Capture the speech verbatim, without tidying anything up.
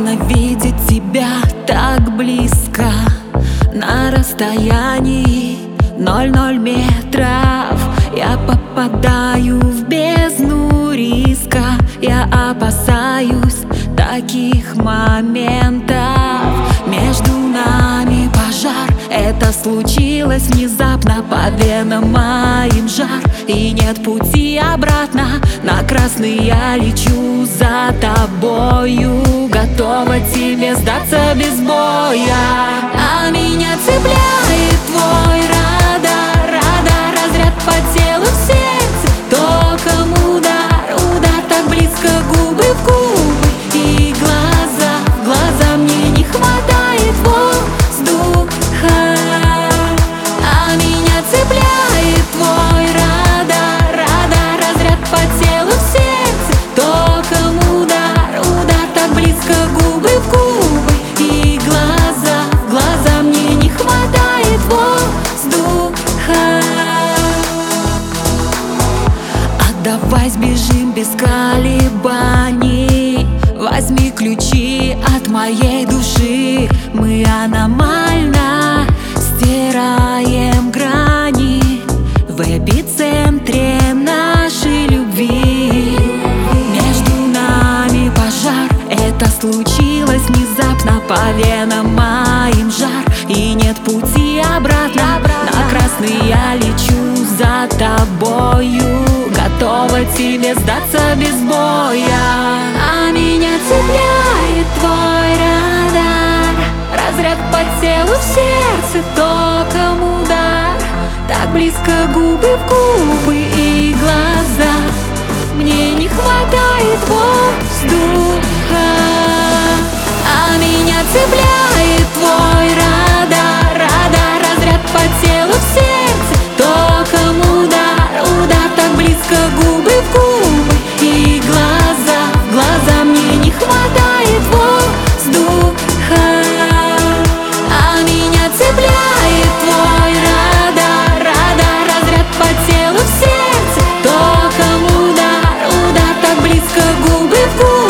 Приятно видеть тебя так близко, на расстоянии ноль-ноль метров. Я попадаю в бездну риска, я опасаюсь таких моментов. Между нами пожар, это случилось внезапно, по венам моим жар, и нет пути обратно. На красный я лечу за тобою, готова тебе сдаться без боя. А меня цепляет твой радар, радар, разряд по телу, в сердце током удар, удар так близко, губы в губы и глаза в глаза. Мне не хватает воздуха. А меня цепляет твой радар, радар, разряд по телу, в сердце током удар, удар так близко, губы в губы и глаза в глаза. Мне не хватает воздуха. А давай сбежим без колебаний, возьми ключи от моей души. Мы аномально стираем грани в эпицентре нашей любви. Между нами пожар, это случилось внезапно, по венам моим жар, и нет пути обратно. На красный я лечу за тобою, готова тебе сдаться без боя. А меня цепляет твой радар, разряд по телу, в сердце током удар, так близко, губы в губы и глаза. Мне не хватает воздуха. А меня цепляет твой радар, радар, разряд по телу, в сердце током удар, удар так близко, губы в губы и глаза в глаза. Мне не хватает воздуха. А меня цепляет твой радар, радар, разряд по телу, в сердце током удар, удар так близко, губы в губы